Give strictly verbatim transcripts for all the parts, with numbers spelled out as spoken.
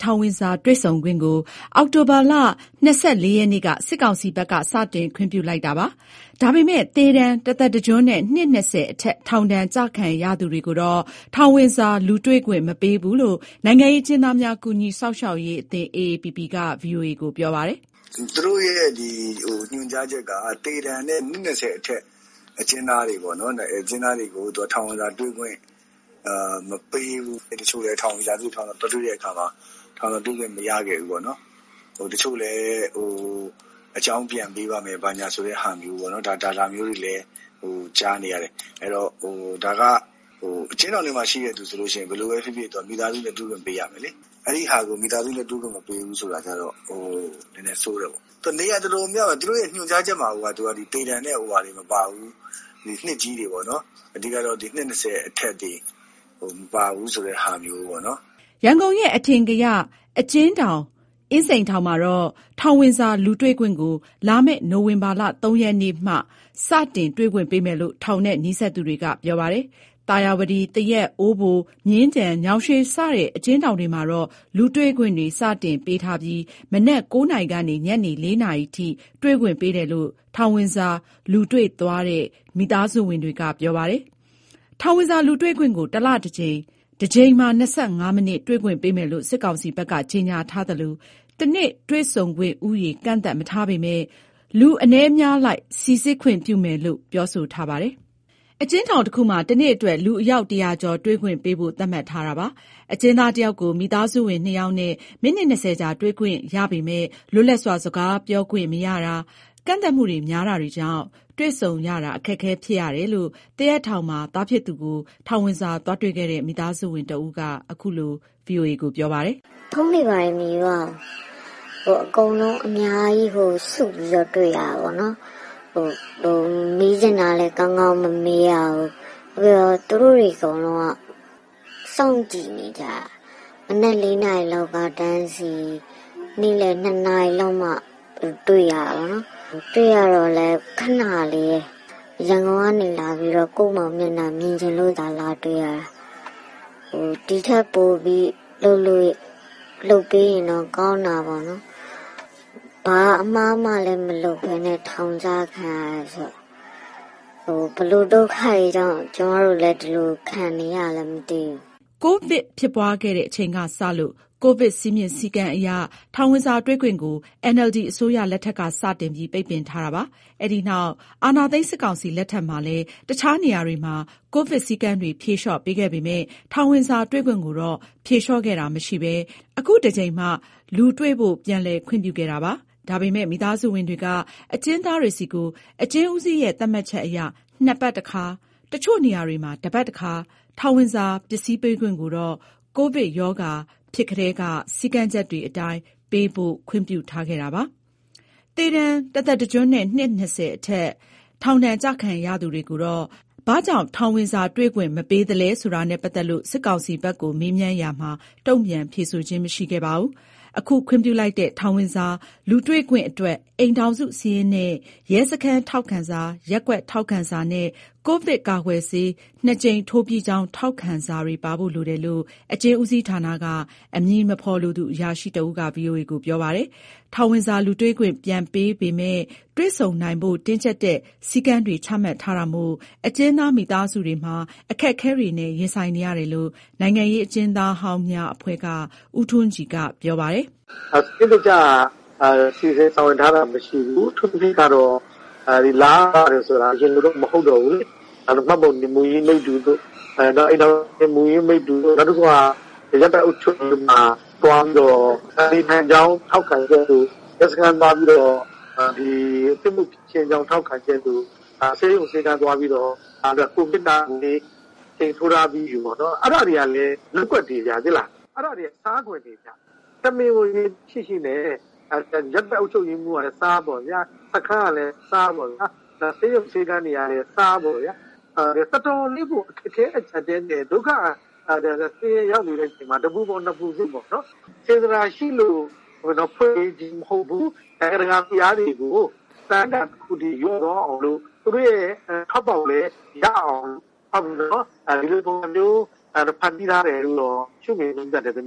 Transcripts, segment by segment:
ထောင်ဝင်စာတွေ့ဆုံခွင့်ကိုအောက်တိုဘာလ၂၄ရက်နေ့ကစစ်ကောင်စီဘက်ကစတင်ခွင့်ပြုလိုက်တာပါ။ဒါပေမဲ့သေဒဏ်တသက်တကျွန်းနဲ့နှစ်၂၀အထက်ထောင်ဒဏ်ကျခံရသူတွေကိုတော့ထောင်ဝင်စာလူတွေ့ခွင့်မပေးဘူးလို့နိုင်ငံရေးအကျဉ်းသားများကူညီစောင့်ရှောက်ရေးအသင်း အေ အေ ပီ ပီ က ဗွီအိုအေ ကိုပြောပါတယ်။သူတို့ရဲ့ဒီဟိုညွှန်ကြားချက်ကသေဒဏ်နဲ့နှစ်၂၀အထက်အကျဉ်းသားတွေပေါ့နော်အကျဉ်းသားတွေကိုသူထောင်ဝင်စာတွေ့ခွင့်အာမပေးဘူးတချို့လည်းထောင်ရာစုထောင်တော့တွေ့တဲ့အခါမှာထောင်တော့တွေ့ခွင့်မရခဲ့ဘူးပေါ့နော်ဟိုတချို့လည်းဟိုအကြောင်းပြန်ပေးပါမယ်ဘာညာဆိုတဲ့ဟာမျိုးပေါ့နော်ဒါဒါလာမျိုးတွေလည်းဟိုကြားနေရတယ်အဲ့တော့ဟိုဒါကဟိုအချင်းတော်တွေမှာရှိတဲ့သူဆိုလို့ရှိရင်ဘယ်လိုပဲဖြစ်ဖြစ်တော့မိသားစုနဲ့တွေ့ခွင့်ပေးရမယ်လေအဲ့ဒီဟာကိုမိသားစုနဲ့တွေ့ခွင့်မပေးဘူးဆိုတာကြတော့ဟိုနည်းနည်းဆိုးတယ်ပေါ့သူနေရာတော်တော်များများသူတို့ရဲ့ညွှန်ကြားချက်မှာဟိုကသူကဒီတေတံနဲ့ဟိုဟာတွေမပါဘူးဒီနှစ်ကြီးတွေပေါ့နော်အဓိကတော့ဒီနှစ်၂၀အထက်တွေဟိုမပါဘူးဆိုတဲ့ဟာမျိုးပေါ့နော်ရန်ကုန်ရဲ့အထင်ကရအကျဉ်းထောင်အင်းစိန်ထောင်မှာတော့ထောင်ဝင်စာလူတွေ့ခွင့်ကိုလာမယ့်နိုဝင်ဘာလ၃ရက်နေ့မှစတင်တွေ့ခွင့်ပေးမယ်လို့ထောင်နဲ့နီးစပ်သူတွေကပြောပါတယ်။သာယာဝတီ၊သရက်၊အိုးဘို၊မြင်းခြံ၊ညောင်ရွှေစတဲ့အကျဉ်းထောင်တွေမှာတော့လူတွေ့ခွင့်တွေစတင်ပေးထားပြီးမနက်၉နာရီကနေညနေ၄နာရီထိတွေ့ခွင့်ပေးတယ်လို့ထောင်ဝင်စာလူတွေ့သွားတဲ့မိသားစုဝင်တွေကပြောပါတယ်။ထောင်ဝင်စာလူတွေ့ခွင့်ကိုတစ်လတစ်ကြိမ်တစ်ကြိမ်မှာ၂၅မိနစ်တွေ့ခွင့်ပေးမယ်လို့စစ်ကောင်စီဘက်ကကြေညာထားသလိုတစ်နှစ်တွေ့ဆုံခွင့်ဦးရေကန့်သတ်မထားပေမဲ့လူအနည်းများလိုက်စီစစ်ခွင့်ပြုမယ်လို့ပြောဆိုထားပါတယ်။အကျဉ်းထောင်တစ်ခုမှာတစ်နှစ်အတွက်လူအယောက်တရာကျော်တွေ့ခွင့်ပေးဖို့သတ်မှတ်ထားတာပါ။အကျဉ်းသားတစ်ယောက်ကိုမိသားစုဝင်နှစ်ယောက်နဲ့မိနစ်၂၀ကြာတွေ့ခွင့်ရပေမဲ့လွတ်လပ်စွာစကားပြောခွင့်မရတာကန့်သတ်မှုတွေများတာတွေကြောင့်တွေ့ဆုံရတာအခက်အခဲဖြစ်ရတယ်လို့သရက်ထောင်မှာသားဖြစ်သူကိုထောင်ဝင်စာသွားတွေ့ခဲ့တဲ့မိသားစုဝင်တဦးကအခုလို ဗွီအိုအေ ကိုပြောပါတယ်။ဖုန်းတွေပါတယ်မြေရောဟိုအကုန်လုံးအများကြီးဟိုစုပြီးတော့တွေ့ရပါတော့နော်ဟိုဟိုမေးစင်တာလည်းကောင်းကောင်းမမေးရဘူးပြီးတော့သူတို့တွေအကုန်လုံးကစောင့်ကြည့်နေကြမနေ့၄နာရီလောက်ကတန်းစီနေ့လယ်၂နာရီလောက်မှတွေ့ရပါတော့နော်တွေ့ရတော့လည်းခဏလေးရန်ကုန်ကနေလာပြီးတော့ကို့မောင်မျက်နှာမြင်ချင်လို့သာလာတွေ့ရတာဟိုဒီထက်ပိုပြီးလှုပ်လို့လှုပ်ပေးရင်တော့ကောင်းတာပေါ့နော်ဘာအမှားမှလည်းမလုပ်ဘဲနဲ့ထောင်ချခံရဆိုဟိုဘလို့ဒုက္ခတွေကြောင့်ကျွန်တော်တို့လည်းဒီလိုခံနေရလည်းမသိဘူးကိုဗစ်ဖြစ်ပွားခဲ့တဲ့အချိန်ကစလို့ကိုဗစ်စည်းမျဉ်းစည်းကမ်းအရထောင်ဝင်စာတွေ့ခွင့်ကို အန် အယ်လ် ဒီ အစိုးရလက်ထက်ကစတင်ပြီးပိတ်ပင်ထားတာပါ။အဲဒီနောက်အာဏာသိမ်းစစ်ကောင်စီလက်ထက်မှာလည်းတခြားနေရာတွေမှာကိုဗစ်စည်းကမ်းတွေဖြေလျှော့ပေးခဲ့ပေမဲ့ထောင်ဝင်စာတွေ့ခွင့်ကိုတော့ဖြေလျှော့ခဲ့တာမရှိဘဲအခုတစ်ကြိမ်မှလူတွေ့ဖို့ပြန်လည်ခွင့်ပြုခဲ့တာပါ။ဒါပေမဲ့မိသားစုဝင်တွေကအကျဉ်းသားတွေစီကိုအကျဉ်းဦးစီးရဲ့သတ်မှတ်ချက်အရနှစ်ပတ်တစ်ခါတချို့နေရာတွေမှာတစ်ပတ်တစ်ခါထောင်ဝင်စာပစ္စည်းပေးခွင့်ကိုတော့ကိုဗစ်ရောဂါဖြစ်ကလေးကစည်းကမ်းချက်တွေအတိုင်းပေးဖို့ခွင့်ပြုထားခဲ့တာပါ။သေဒဏ်တသက်တကျွန်းနဲ့နှစ်၂၀အထက်ထောင်ဒဏ်ကျခံရသူတွေကိုတော့ဘာကြောင့်ထောင်ဝင်စာတွေ့ခွင့်မပေးသလဲဆိုတာနဲ့ပတ်သက်လို့စစ်ကောင်စီဘက်ကိုမေးမြန်းရာမှာတုံ့ပြန်ဖြေဆိုခြင်းမရှိခဲ့ပါဘူး။အခုခွင့်ပြုလိုက်တဲ့ထောင်ဝင်စာလူတွေ့ခွင့်အတွက်အိမ်ထောင်စုစီးရင်နဲ့ရဲစခန်းထောက်ခံစာရက်ကွက်ထောက်ခံစာနဲ့ကိုဗစ်ကာကွယ်ဆေးနှစ်ကြိမ်ထိုးပြီးကြောင်းထောက်ခံစာတွေပါဖို့လိုတယ်လို့အကျဉ်းဦးစီးဌာနကအမည်မဖော်လိုသူအရာရှိတဦးက ဗွီအိုအေ ကိုပြောပါတယ်။ထောင်ဝင်စာလူတွေ့ခွင့်ပြန်ပေးပေမဲ့တွေ့ဆုံနိုင်ဖို့တင်းကျပ်တဲ့စည်းကမ်းတွေချမှတ်ထားတာမို့အကျဉ်းသားမိသားစုတွေမှာအခက်အခဲတွေနဲ့ရင်ဆိုင်နေရတယ်လို့နိုင်ငံရေးအကျဉ်းသားဟောင်းများအဖွဲ့ကဦးထွန်းကြည်ကပြောပါတယ်။အဲဒါကြအဲစီစဉ်ဆောင်ထားတာမရှိဘူး။သူတို့ကတော့အဲဒီလာတယ်ဆိုတာအရင်လိုမဟုတ်တော့ဘူးလေ။အဲတော့မှတ်ပုံမူရင်းမိတ်တူတို့အဲတော့အဲ့တော့မူရင်းမိတ်တူတို့နောက်တစ်ခုကရပ်တဲ့အုပ်ချုပ်ရေးမှာတွားပြီးတော့အဲဒီထန်ကြောင်းထောက်ခံချက်တို့ရက်စကန်သွားပြီးတော့ဒီပြမှုချင်းကြောင်းထောက်ခံချက်တို့ဆေးရုံဆေးကန်းသွားပြီးတော့အဲကိုဗစ်တာကိုချိန်ထိုးထားပြီးယူပေါ့နော်အဲ့ဒါတွေကလည်းလက်ကွက်တွေကြာသလားအဲ့ဒါတွေစားခွင့်တွေကြာတမင်ဝင်ရှိရှိနဲ့ရပ်တဲ့အုပ်ချုပ်ရေးမှုကလည်းစားပေါ့ဗျာစခန်းကလည်းစားပေါ့ဗျာဆေးရုံဆေးကန်းတွေကလည်းစားပေါ့ဗျာအဲတတော်လေးကိုအခက်အခဲအချက်တဲနဲ့ဒုက္ခအဲဆေးရောက်နေတဲ့အချိန်မှာတပူပေါ်နှစ်ပူစစ်ပေါ့နော်စေတနာရှိလို့ဘယ်တော့ဖွေးကြီးမဟုတ်ဘူးအဲဒါကပြားတွေကိုစတန်ဒတ်ခုဒီရောတော့အောင်လို့သူတို့ရဲ့ထောက်ပေါက်လေးရအောင်ဟုတ်နော်အဲဒီလိုပုံမျိုးအဲဖန်တီးထားတယ်လို့ရှုမြင်နေတတ်တယ်သမီး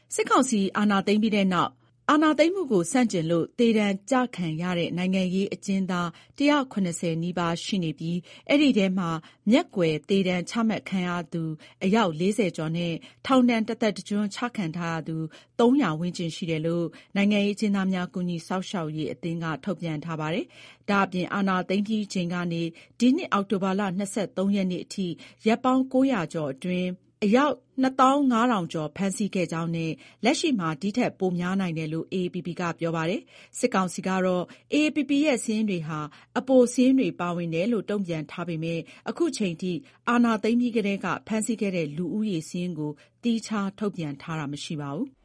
စစ်ကောင်စီအာဏာသိမ်းပြီးတဲ့နောက်အာဏာသိမ်းမှုကိုဆန့်ကျင်လို့သေဒဏ်ကျခံရတဲ့နိုင်ငံရေးအကျဉ်းသား၁၇၀နီးပါးရှိနေပြီးအဲဒီထဲမှာမျက်ကွယ်သေဒဏ်ချမှတ်ခံရသူအယောက်၄၀ကျော်နဲ့ထောင်ဒဏ်တသက်တကျွန်းချခံထားရသူ၃၀၀ဝန်းကျင်ရှိတယ်လို့နိုင်ငံရေးအကျဉ်းသားများကူညီစောင့်ရှောက်ရေးအသင်းကထုတ်ပြန်ထားပါတယ်။ဒါ့အပြင်အာဏာသိမ်းပြီးချိန်ကနေဒီနှစ်အောက်တိုဘာလ၂၃ရက်နေ့အထိရက်ပေါင်း၉၀၀ကျော်အတွင်းအယောက်နှစ်သောင်းငါးထောင်ကျော်ဖမ်းဆီးခဲ့ကြောင်းနဲ့လက်ရှိမှာဒီထက်ပိုများနိုင်တယ်လို့ အေအေပီပီ ကပြောပါတယ်။စစ်ကောင်စီကတော့ အေအေပီပီ ရဲ့စာရင်းတွေဟာအပိုစာရင်းတွေပါဝင်တယ်လို့တုံ့ပြန်ထားပေမယ့်အခုချိန်ထိအာဏာသိမ်းပြီးကတည်းကဖမ်းဆီးခဲ့တဲ့လူဦးရေစာရင်းကိုသီးခြားထုတ်ပြန်ထားတာမရှိပါဘူး။